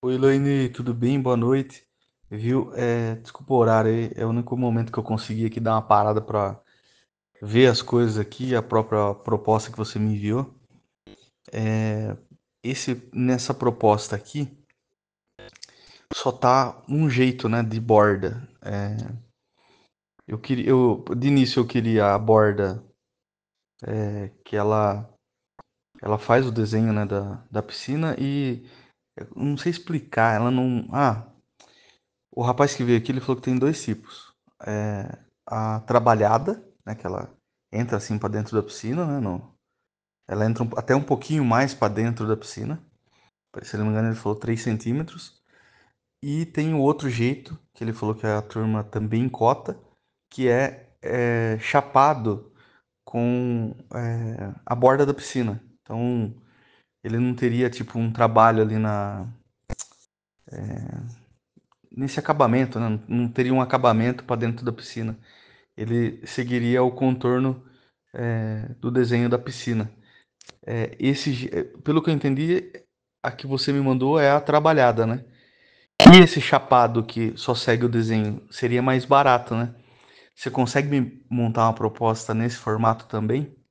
Oi, Elaine, tudo bem? Boa noite. Viu? Desculpa o horário aí, é o único momento que eu consegui aqui dar uma parada para ver as coisas aqui, a própria proposta que você me enviou. Nessa proposta aqui, só tá um jeito, né, de borda. De início eu queria a borda que ela faz o desenho, né, da piscina e eu não sei explicar, ela não. O rapaz que veio aqui, ele falou que tem dois tipos. A trabalhada, né, que ela entra assim para dentro da piscina, né, ela entra até um pouquinho mais para dentro da piscina. Se não me engano, ele falou 3 centímetros. E tem o outro jeito, que ele falou que a turma também cota, que é chapado com a borda da piscina. Então, ele não teria tipo um trabalho ali nesse acabamento, né? Não teria um acabamento para dentro da piscina. Ele seguiria o contorno do desenho da piscina. Pelo que eu entendi, a que você me mandou é a trabalhada, né? E esse chapado que só segue o desenho seria mais barato, né? Você consegue me montar uma proposta nesse formato também?